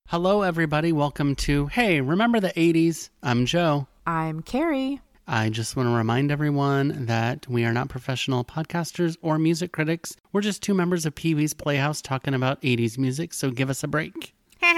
Hello, everybody. Welcome to Hey, Remember the 80s? I'm Joe. I'm Carrie. I just want to remind everyone that we are not professional podcasters or music critics. We're just two members of Pee-wee's Playhouse talking about 80s music, so give us a break.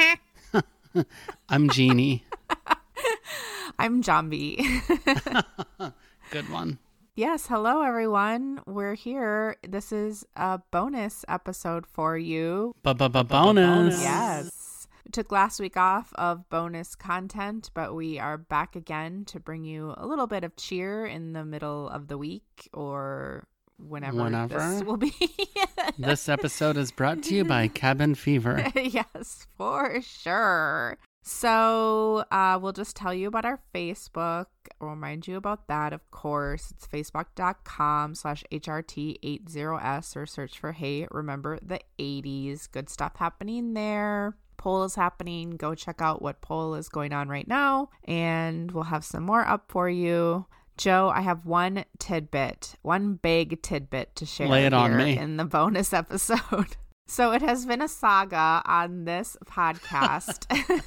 I'm Jeannie. I'm Jambi. Good one. Yes, hello everyone. We're here. This is a bonus episode for you. Bonus. Yes. We took last week off of bonus content, but we are back again to bring you a little bit of cheer in the middle of the week or whenever. This will be. This episode is brought to you by Cabin Fever. Yes, for sure. So we'll just tell you about our Facebook. I'll remind you about that, of course. It's facebook.com/HRT80S or search for Hey, Remember the 80s. Good stuff happening there. Poll is happening. Go check out what poll is going on right now, and we'll have some more up for you. Joe, I have one big tidbit to share. Lay it on me. In the bonus episode. So it has been a saga on this podcast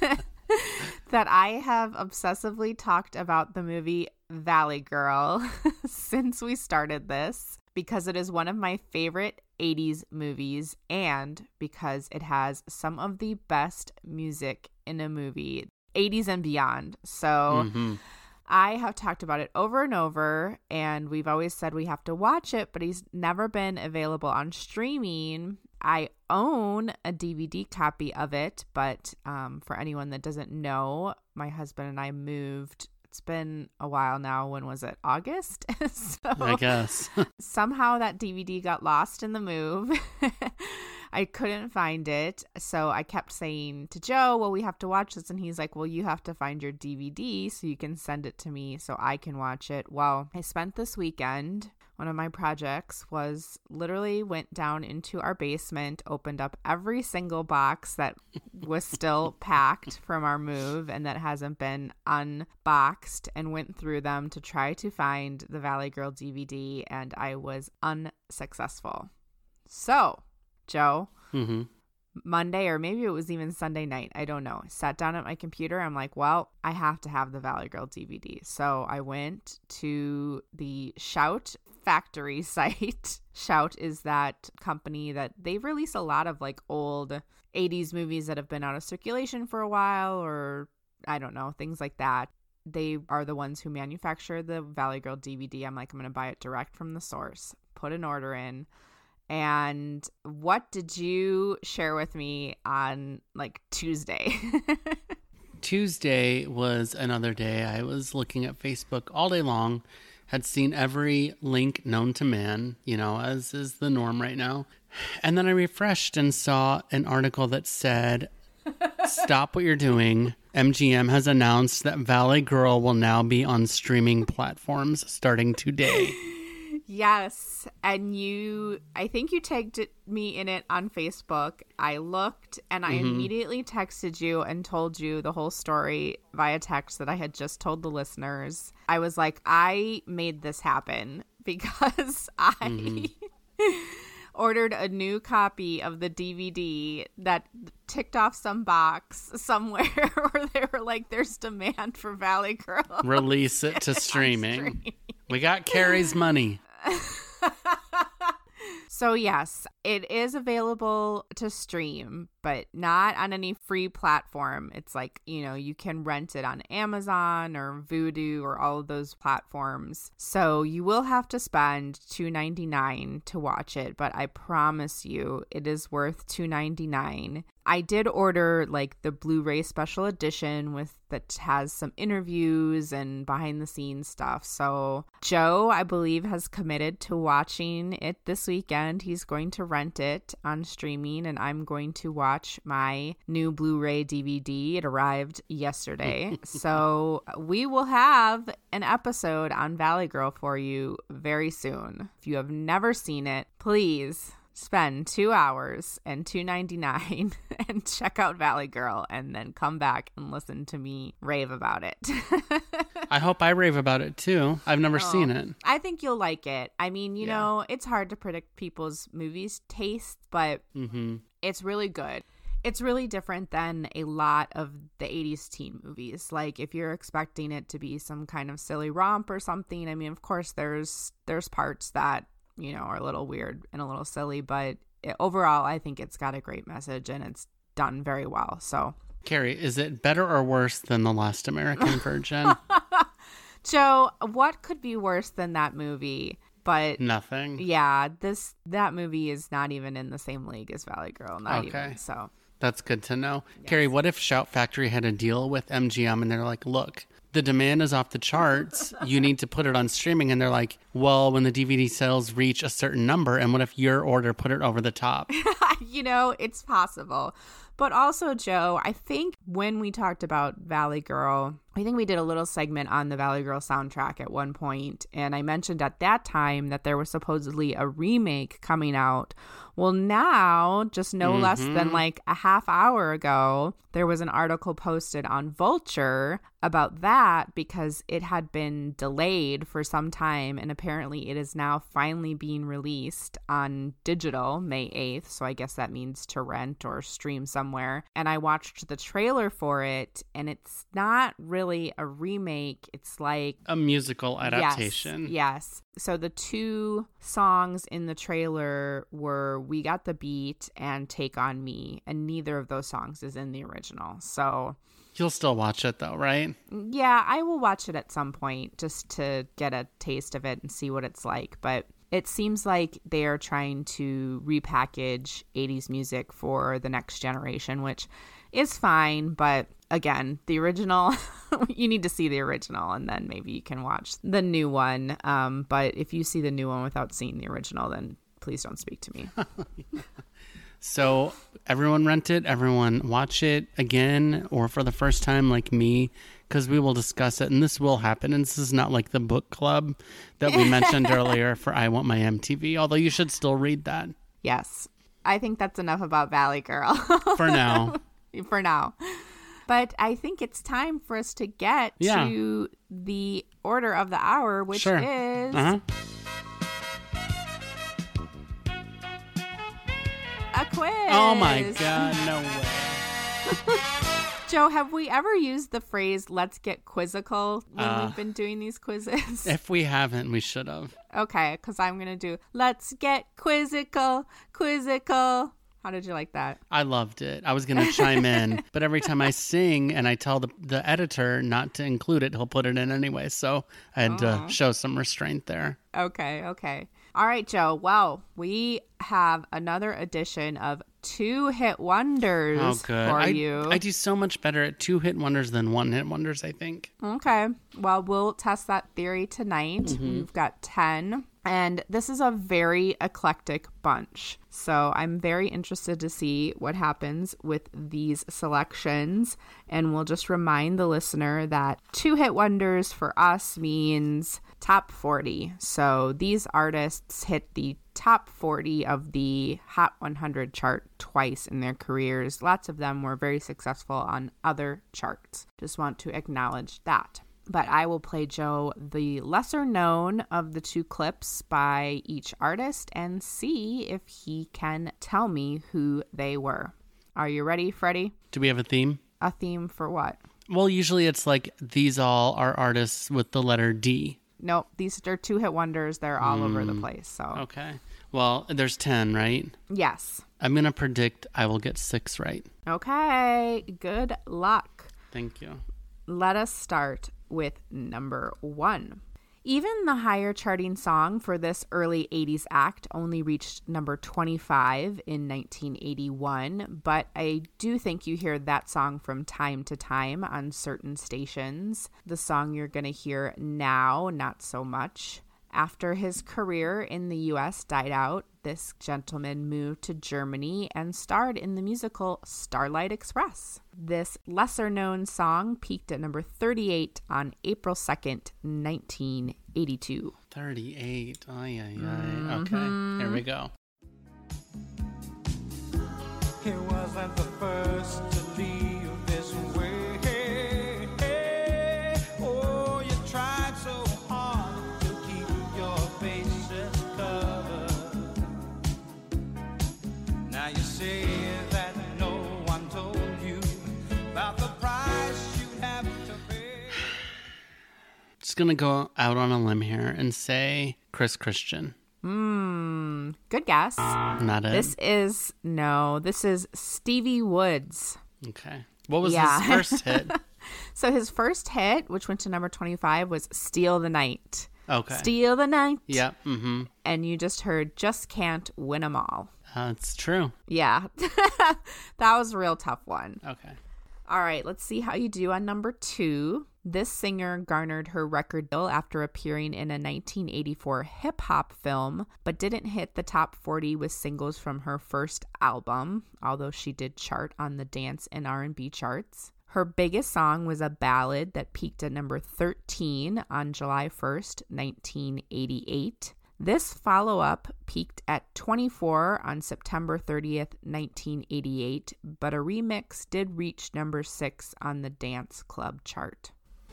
that I have obsessively talked about the movie Valley Girl since we started this, because it is one of my favorite 80s movies and because it has some of the best music in a movie, 80s and beyond. So I have talked about it over and over, and we've always said we have to watch it, but he's never been available on streaming. I own a DVD copy of it, but for anyone that doesn't know, my husband and I moved. It's been a while now. When was it? August? So I guess. Somehow that DVD got lost in the move. I couldn't find it. So I kept saying to Joe, well, we have to watch this. And he's like, well, you have to find your DVD so you can send it to me so I can watch it. Well, I spent this weekend. One of my projects was literally went down into our basement, opened up every single box that was still packed from our move and that hasn't been unboxed, and went through them to try to find the Valley Girl DVD, and I was unsuccessful. So, Joe, Monday, or maybe it was even Sunday night, I don't know, I sat down at my computer. I'm like, well, I have to have the Valley Girl DVD. So I went to the Shout Factory site. Shout is that company that they release a lot of like old 80s movies that have been out of circulation for a while, or I don't know, things like that. They are the ones who manufacture the Valley Girl DVD. I'm like, I'm going to buy it direct from the source, put an order in. And what did you share with me on like Tuesday? Tuesday was another day. I was looking at Facebook all day long, had seen every link known to man, you know, as is the norm right now. And then I refreshed and saw an article that said, stop what you're doing. MGM has announced that Valley Girl will now be on streaming platforms starting today. Yes. And I think you tagged me in it on Facebook. I looked and I immediately texted you and told you the whole story via text that I had just told the listeners. I was like, I made this happen because I ordered a new copy of the DVD that ticked off some box somewhere where they were like, there's demand for Valley Girl. Release it to streaming. We got Carrie's money. So yes, it is available to stream, but not on any free platform. It's like, you know, you can rent it on Amazon or Vudu or all of those platforms. So you will have to spend $2.99 to watch it, but I promise you it is worth $2.99. I did order like the Blu-ray special edition that has some interviews and behind the scenes stuff. So Joe, I believe, has committed to watching it this weekend. He's going to rent it on streaming, and I'm going to watch my new Blu-ray DVD. It arrived yesterday. So we will have an episode on Valley Girl for you very soon. If you have never seen it, please spend 2 hours and $2.99 and check out Valley Girl, and then come back and listen to me rave about it. I hope I rave about it too. I've never seen it. I think you'll like it. I mean, you know, it's hard to predict people's movies taste, but it's really good. It's really different than a lot of the 80s teen movies. Like if you're expecting it to be some kind of silly romp or something, I mean, of course there's parts that, you know, are a little weird and a little silly, but overall I think it's got a great message and it's done very well. So Carrie, is it better or worse than The Last American Virgin? Joe, what could be worse than that movie? But nothing. Yeah, that movie is not even in the same league as Valley Girl. Not even. So that's good to know. Yes. Carrie, what if Shout Factory had a deal with MGM and they're like, look, the demand is off the charts. You need to put it on streaming. And they're like, well, when the DVD sales reach a certain number, and what if your order put it over the top? You know, it's possible. But also, Joe, I think when we talked about Valley Girl, I think we did a little segment on the Valley Girl soundtrack at one point, and I mentioned at that time that there was supposedly a remake coming out. Well, now, just no less than like a half hour ago, there was an article posted on Vulture about that because it had been delayed for some time, and apparently it is now finally being released on digital May 8th, so I guess that means to rent or stream somewhere. And I watched the trailer for it, and it's not really a remake. It's like a musical adaptation. Yes. So the two songs in the trailer were We Got the Beat and Take on Me, and neither of those songs is in the original. So you'll still watch it though, right? Yeah, I will watch it at some point just to get a taste of it and see what it's like. But it seems like they are trying to repackage 80s music for the next generation, which is fine. But again, the original, you need to see the original and then maybe you can watch the new one. But if you see the new one without seeing the original, then please don't speak to me. So everyone rent it, everyone watch it again or for the first time like me, because we will discuss it and this will happen. And this is not like the book club that we mentioned earlier for I Want My MTV, although you should still read that. Yes. I think that's enough about Valley Girl. For now. For now. But I think it's time for us to get to the order of the hour, which is... a quiz. Oh my God, no way. Joe, have we ever used the phrase let's get quizzical when we've been doing these quizzes? If we haven't, we should have. Okay, because I'm going to do let's get quizzical. How did you like that? I loved it. I was going to chime in, but every time I sing and I tell the editor not to include it, he'll put it in anyway. So I had to show some restraint there. Okay. All right, Joe. Well, we have another edition of Two Hit Wonders for you. I do so much better at 2 hit wonders than 1 hit wonders, I think. Okay. Well, we'll test that theory tonight. We've got 10. And this is a very eclectic bunch. So I'm very interested to see what happens with these selections. And we'll just remind the listener that 2 hit wonders for us means top 40. So these artists hit the top 40 of the Hot 100 chart twice in their careers. Lots of them were very successful on other charts. Just want to acknowledge that. But I will play Joe the lesser known of the 2 clips by each artist and see if he can tell me who they were. Are you ready, Freddie? Do we have a theme? A theme for what? Well, usually it's like these all are artists with the letter D. Nope, these are 2 hit wonders. They're all over the place. So okay. Well, there's 10, right? Yes. I'm going to predict I will get 6 right. Okay. Good luck. Thank you. Let us start with number 1. Even the higher charting song for this early 80s act only reached number 25 in 1981, but I do think you hear that song from time to time on certain stations. The song you're going to hear now, not so much. After his career in the U.S. died out, this gentleman moved to Germany and starred in the musical Starlight Express. This lesser-known song peaked at number 38 on April 2nd, 1982. 38. Ay. Okay, here we go. He wasn't the first to leave this way. Oh, you tried so hard to keep your faces covered. Now you say that no one just going to go out on a limb here and say Chris Christian. Good guess. Not it. This is Stevie Woods. Okay. What was Yeah. his first hit? So his first hit, which went to number 25, was Steal the Night. Okay. Steal the Night. Yep. Mm-hmm. And you just heard Just Can't Win 'Em All. It's true. Yeah. That was a real tough one. Okay. All right, let's see how you do on number 2. This singer garnered her record deal after appearing in a 1984 hip-hop film, but didn't hit the top 40 with singles from her first album, although she did chart on the dance and R&B charts. Her biggest song was a ballad that peaked at number 13 on July 1st, 1988. This follow-up peaked at 24 on September 30th, 1988, but a remix did reach number 6 on the dance club chart.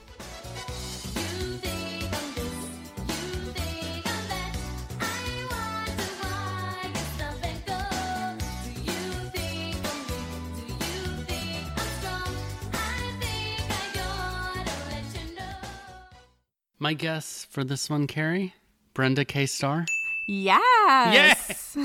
My guess for this one, Carrie? Brenda K. Starr? Yes!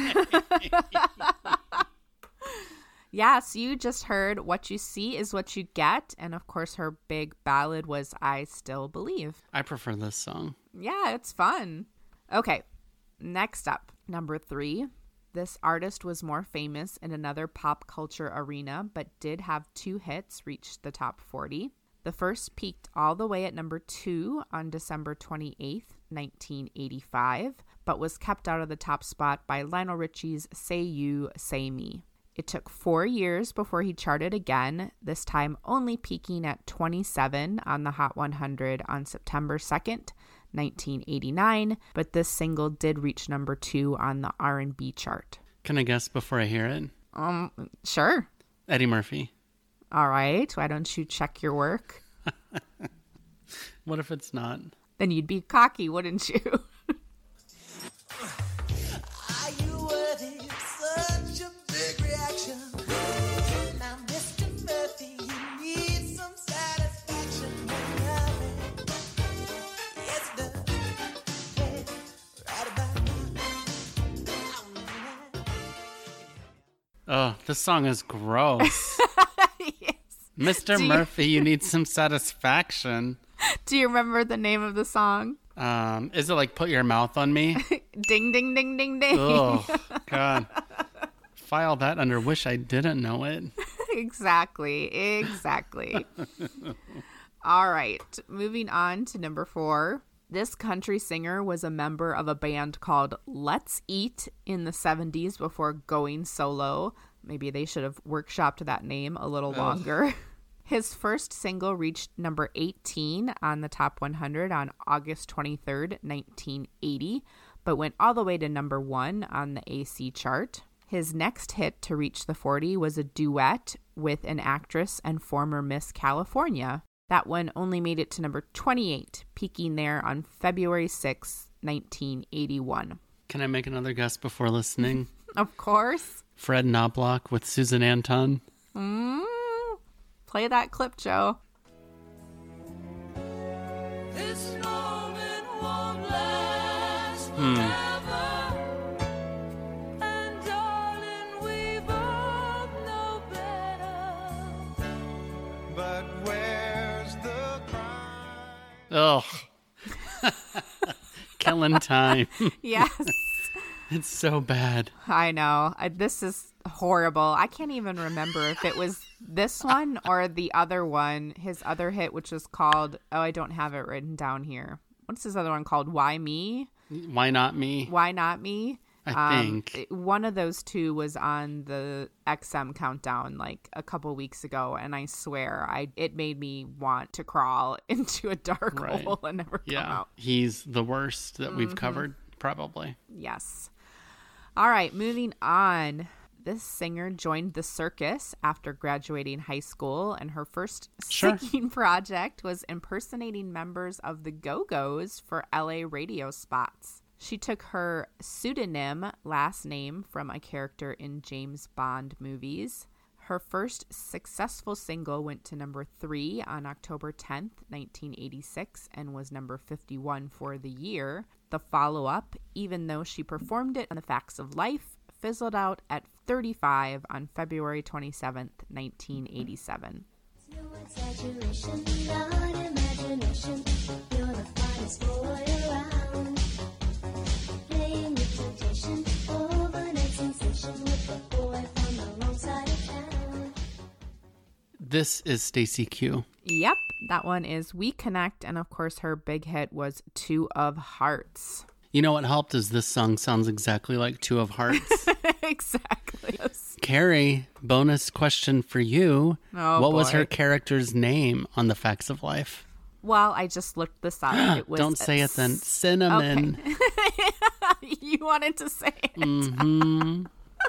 Yes, you just heard What You See Is What You Get, and of course her big ballad was I Still Believe. I prefer this song. Yeah, it's fun. Okay, next up, number 3. This artist was more famous in another pop culture arena, but did have 2 hits reach the top 40. The first peaked all the way at number 2 on December 28th, 1985, but was kept out of the top spot by Lionel Richie's Say You, Say Me. It took 4 years before he charted again, this time only peaking at 27 on the Hot 100 on September 2nd, 1989, but this single did reach number 2 on the R&B chart. Can I guess before I hear it? Sure. Eddie Murphy. All right. Why don't you check your work? What if it's not? Then you'd be cocky, wouldn't you? Are you worthy of such a big reaction? Now, Mr. Murphy, you need some satisfaction. Yes, it does. Yeah, right about now. Oh, this song is gross. Yes. Mr. Murphy, you need some satisfaction. Do you remember the name of the song? Is it like Put Your Mouth on Me? Ding, ding, ding, ding, ding. Oh, God. File that under Wish I Didn't Know It. Exactly. All right. Moving on to number 4. This country singer was a member of a band called Let's Eat in the 70s before going solo. Maybe they should have workshopped that name a little longer. His first single reached number 18 on the top 100 on August 23rd, 1980, but went all the way to number 1 on the AC chart. His next hit to reach the 40 was a duet with an actress and former Miss California. That one only made it to number 28, peaking there on February 6, 1981. Can I make another guess before listening? Of course. Fred Knobloch with Susan Anton. Play that clip, Joe. This moment won't last forever. And darling, we both know better. But where's the crime? Oh. Killing time. Yes. It's so bad. I know. This is horrible. I can't even remember if it was this one or the other one, his other hit, which was called, I don't have it written down here. What's his other one called? Why Me? Why Not Me? Why Not Me? I think. One of those two was on the XM countdown like a couple weeks ago, and I swear it made me want to crawl into a dark hole and never come out. He's the worst that we've covered, probably. Yes. All right, moving on. This singer joined the circus after graduating high school, and her first singing project was impersonating members of the Go-Go's for LA radio spots. She took her pseudonym last name from a character in James Bond movies. Her first successful single went to number 3 on October 10th, 1986, and was number 51 for the year. The follow-up, even though she performed it on The Facts of Life, fizzled out at 35 on February 27th, 1987. No exaggeration, not imagination. You're the finest boy around. Playing with temptation, overnight sensation with the boy from the wrong side of town. This is Stacey Q. Yep, that one is We Connect, and of course her big hit was Two of Hearts. You know what helped is this song sounds exactly like Two of Hearts. Exactly. Yes. Carrie, bonus question for you. Oh, what was boy. her character's name on The Facts of Life? Well, I just looked this up. It was Don't say it then. Cinnamon. Okay. You wanted to say it. Mm-hmm.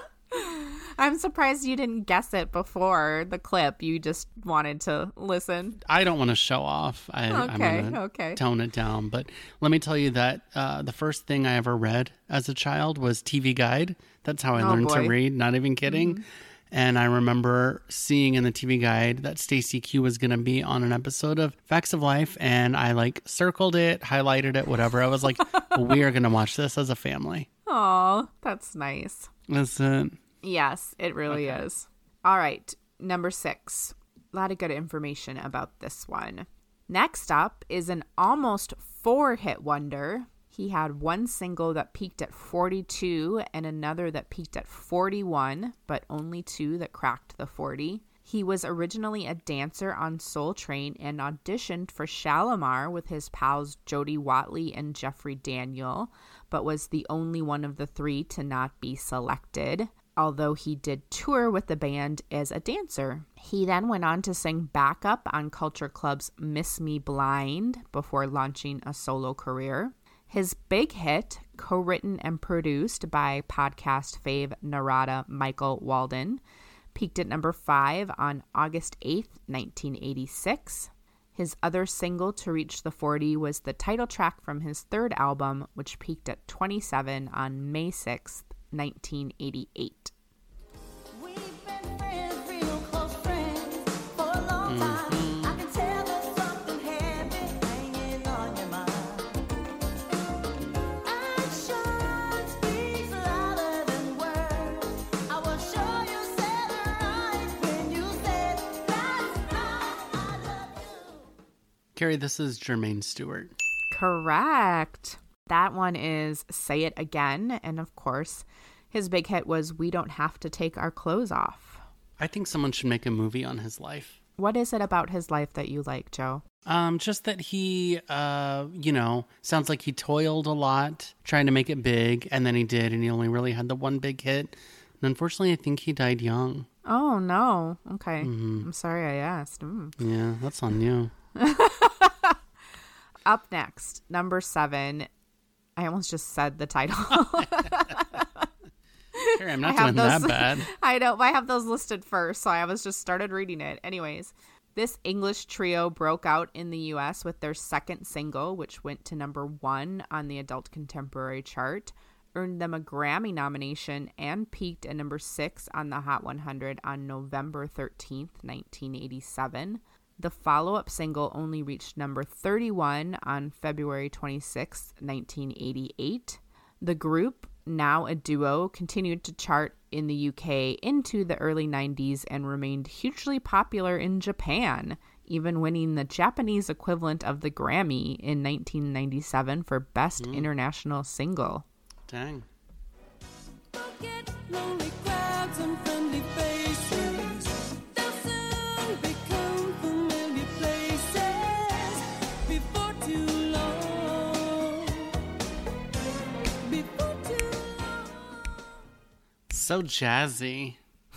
I'm surprised you didn't guess it before the clip. You just wanted to listen. I don't want to show off. I'm going Okay. to tone it down. But let me tell you that the first thing I ever read as a child was TV Guide. That's how I learned to boy. read, not even kidding. Mm-hmm. And I remember seeing in the TV Guide that Stacey Q was going to be on an episode of Facts of Life. And I circled it, highlighted it, whatever. I was like, we are going to watch this as a family. Oh, that's nice. That's it. Yes, it really is. All right, number 6. A lot of good information about this one. Next up is an almost 4-hit wonder. He had one single that peaked at 42 and another that peaked at 41, but only 2 that cracked the 40. He was originally a dancer on Soul Train and auditioned for Shalimar with his pals Jody Watley and Jeffrey Daniel, but was the only one of the 3 to not be selected, although he did tour with the band as a dancer. He then went on to sing backup on Culture Club's Miss Me Blind before launching a solo career. His big hit, co-written and produced by podcast fave Narada Michael Walden, peaked at number 5 on August 8th, 1986. His other single to reach the 40 was the title track from his third album, which peaked at 27 on May 6th, 1988. We've been friends, real close friends, for a long time. I can tell there's something heavy hanging on your mind. Action speaks louder than words. I was sure you said it right when you said last night I love you. Carrie, this is Jermaine Stewart. Correct. That one is Say It Again. And of course, his big hit was We Don't Have to Take Our Clothes Off. I think someone should make a movie on his life. What is it about his life that you like, Joe? Just that he, sounds like he toiled a lot trying to make it big, and then he did, and he only really had the one big hit. And unfortunately, I think he died young. Oh, no. Okay. Mm-hmm. I'm sorry I asked. Yeah, that's on you. Up next, number 7. I almost just said the title. Carrie, I'm not doing that bad. I know. I have those listed first, so I was just started reading it. Anyways, this English trio broke out in the U.S. with their second single, which went to number 1 on the Adult Contemporary chart, earned them a Grammy nomination, and peaked at number 6 on the Hot 100 on November 13th, 1987. The follow-up single only reached number 31 on February 26, 1988. The group, now a duo, continued to chart in the UK into the early 90s and remained hugely popular in Japan, even winning the Japanese equivalent of the Grammy in 1997 for Best International Single. Dang. Forget lonely crowds and friendly faces. They'll soon become familiar places. Before too long. Before too long. So jazzy.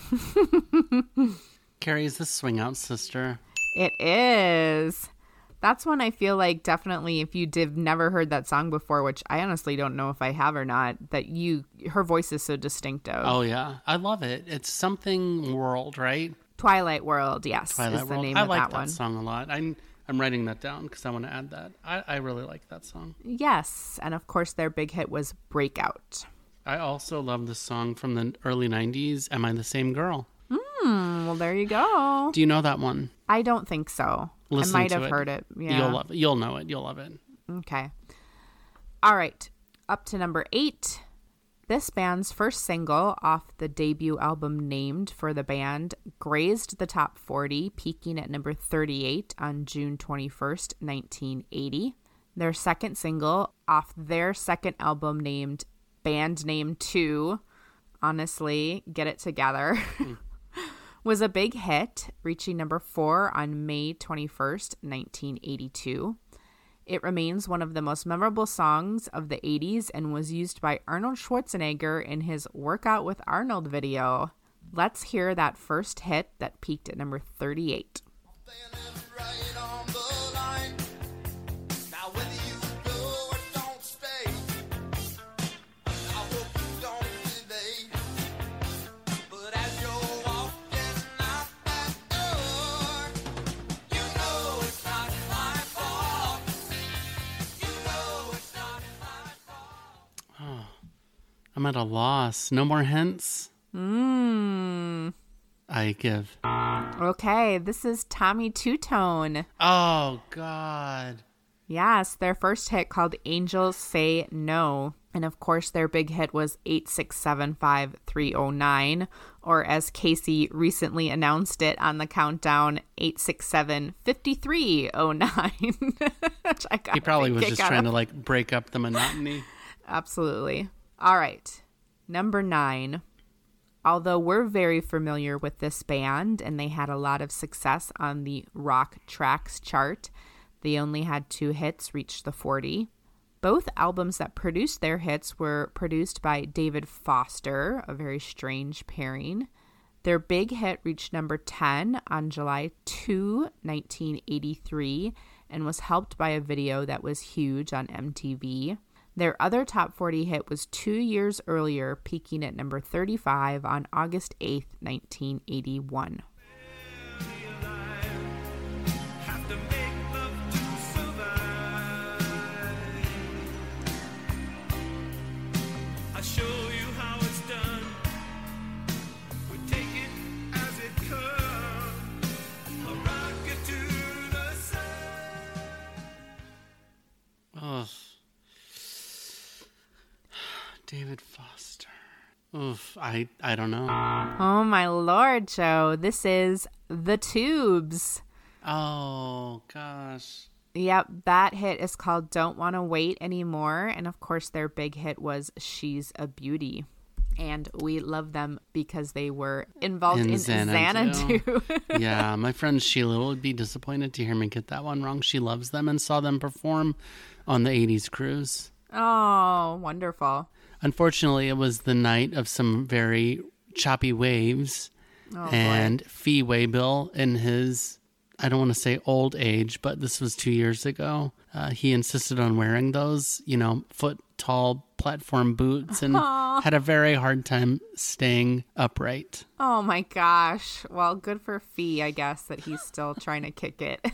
Carrie, is this Swing Out Sister? It is. That's one I feel like definitely if you did never heard that song before, which I honestly don't know if I have or not, that her voice is so distinctive. Oh, yeah. I love it. It's Something World, right? Twilight World, yes, Twilight is the World. name I of like that one. song a lot. I'm writing that down because I want to add that. I really like that song. Yes, and of course their big hit was Breakout. I also love the song from the early 90s, Am I the Same Girl? Well, there you go. Do you know that one? I don't think so. Listen I might to have it. heard it. Yeah. You'll love it. You'll know it. You'll love it. Okay. All right. Up to number 8. This band's first single off the debut album named for the band grazed the top 40, peaking at number 38 on June 21st, 1980. Their second single off their second album named Band Name 2, honestly, get it together, was a big hit, reaching number 4 on May 21st, 1982. It remains one of the most memorable songs of the 80s and was used by Arnold Schwarzenegger in his Workout with Arnold video. Let's hear that first hit that peaked at number 38. I'm at a loss. No more hints? I give. Okay, this is Tommy Two Tone. Oh, God. Yes, their first hit called Angels Say No. And of course, their big hit was 8675309, or as Casey recently announced it on the countdown, 8675309. He probably was just trying to like break up the monotony. Absolutely. All right. Number 9. Although we're very familiar with this band and they had a lot of success on the Rock Tracks chart, they only had 2 hits reach the 40. Both albums that produced their hits were produced by David Foster, a very strange pairing. Their big hit reached number 10 on July 2, 1983, and was helped by a video that was huge on MTV. Their other top 40 hit was 2 years earlier, peaking at number 35 on August 8th, 1981. Ugh. David Foster. Oof, I don't know. Oh my Lord, Joe. This is The Tubes. Oh, gosh. Yep, that hit is called Don't Wanna Wait Anymore. And of course, their big hit was She's a Beauty. And we love them because they were involved in Xanadu. Yeah, my friend Sheila would be disappointed to hear me get that one wrong. She loves them and saw them perform on the 80s cruise. Oh, wonderful. Unfortunately, it was the night of some very choppy waves. Oh, and boy. Fee Waybill, in his, I don't want to say old age, but this was 2 years ago, he insisted on wearing those, foot-tall platform boots and had a very hard time staying upright. Oh, my gosh. Well, good for Fee, I guess, that he's still trying to kick it.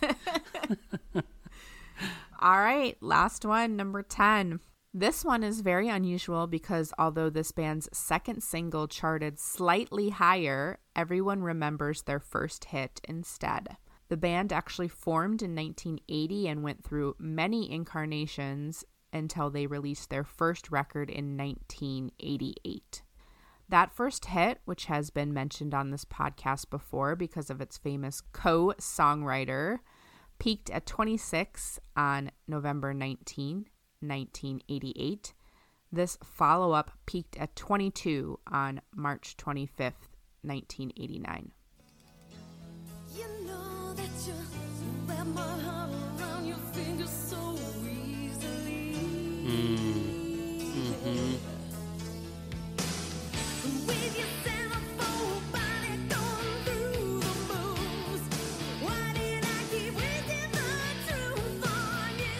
All right, last one, number 10. This one is very unusual because although this band's second single charted slightly higher, everyone remembers their first hit instead. The band actually formed in 1980 and went through many incarnations until they released their first record in 1988. That first hit, which has been mentioned on this podcast before because of its famous co-songwriter, peaked at 26 on November 19, 1988. This follow-up peaked at 22 on March 25th, 1989. You know that you wear my heart around your fingers so easily. With your centerfold body going through the moves. Why did I keep wasting the truth on you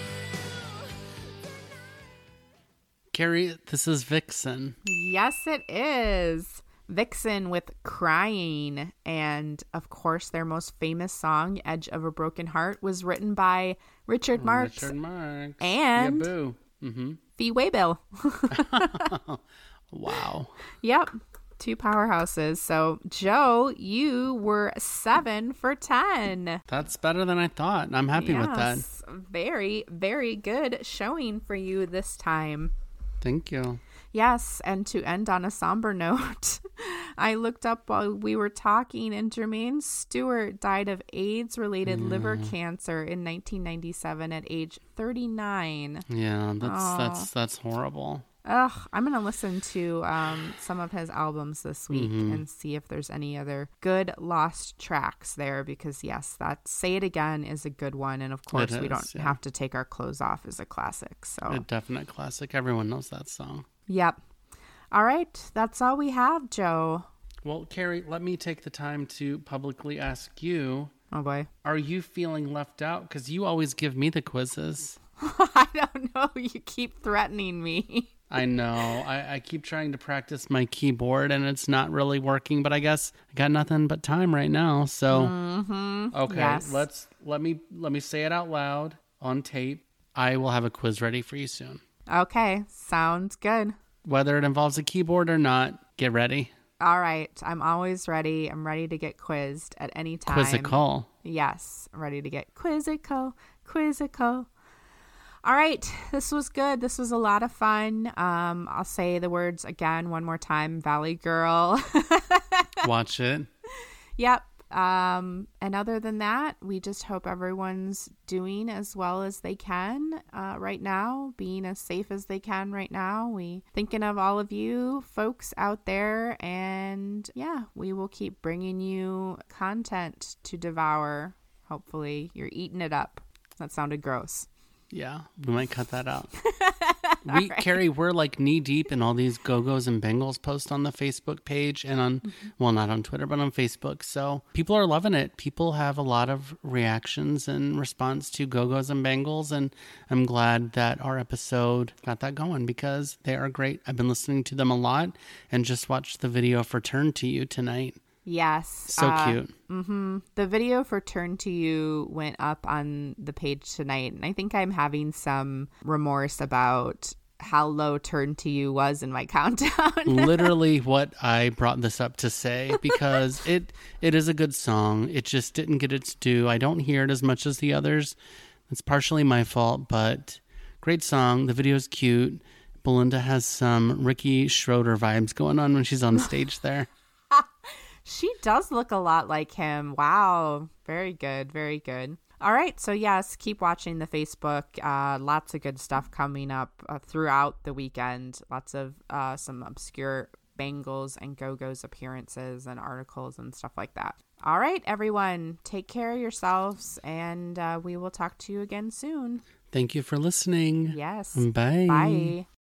tonight? Carrie, this is Vixen. Yes, it is. Vixen with Crying. And of course, their most famous song, Edge of a Broken Heart, was written by Richard Marx Richard Marx. and Yeah, boo. Fee Waybill. Wow. Yep. 2 powerhouses. So, Joe, you were 7 for 10. That's better than I thought. I'm happy with that. Yes, very, very good showing for you this time. Thank you. Yes, and to end on a somber note, I looked up while we were talking, and Jermaine Stewart died of AIDS-related liver cancer in 1997 at age 39. Yeah, that's horrible. Ugh, I'm going to listen to some of his albums this week and see if there's any other good lost tracks there, because yes, that Say It Again is a good one, and of course we don't have to take our clothes off is a classic. So A definite classic. Everyone knows that song. Yep. All right, that's all we have, Joe. Well, Carrie, let me take the time to publicly ask you, Oh boy. are you feeling left out? Because you always give me the quizzes. I don't know. You keep threatening me. I know. I keep trying to practice my keyboard and it's not really working, but I guess I got nothing but time right now. So, okay, Yes. let me say it out loud on tape. I will have a quiz ready for you soon. Okay, sounds good. Whether it involves a keyboard or not, get ready. All right, I'm always ready. I'm ready to get quizzed at any time. Quizzical. Yes, ready to get quizzical. All right, this was good. This was a lot of fun. I'll say the words again one more time. Valley Girl. Watch it. Yep. And other than that, we just hope everyone's doing as well as they can right now, being as safe as they can right now. We thinking of all of you folks out there, and yeah, we will keep bringing you content to devour. Hopefully you're eating it up. That sounded gross. Yeah, we might cut that out. Carrie, we're like knee deep in all these Go-Go's and Bengals posts on the Facebook page and on, well, not on Twitter, but on Facebook. So people are loving it. People have a lot of reactions in response to Go-Go's and Bengals. And I'm glad that our episode got that going because they are great. I've been listening to them a lot and just watched the video for Turn to You tonight. Yes. So cute. The video for Turn to You went up on the page tonight, and I think I'm having some remorse about how low Turn to You was in my countdown. Literally what I brought this up to say, because it is a good song. It just didn't get its due. I don't hear it as much as the others. It's partially my fault, but great song. The video is cute. Belinda has some Ricky Schroeder vibes going on when she's on stage there. She does look a lot like him. Wow. Very good. Very good. All right. So, yes, keep watching the Facebook. Lots of good stuff coming up throughout the weekend. Lots of some obscure Bengals and Go-Go's appearances and articles and stuff like that. All right, everyone. Take care of yourselves, and we will talk to you again soon. Thank you for listening. Yes. Bye. Bye.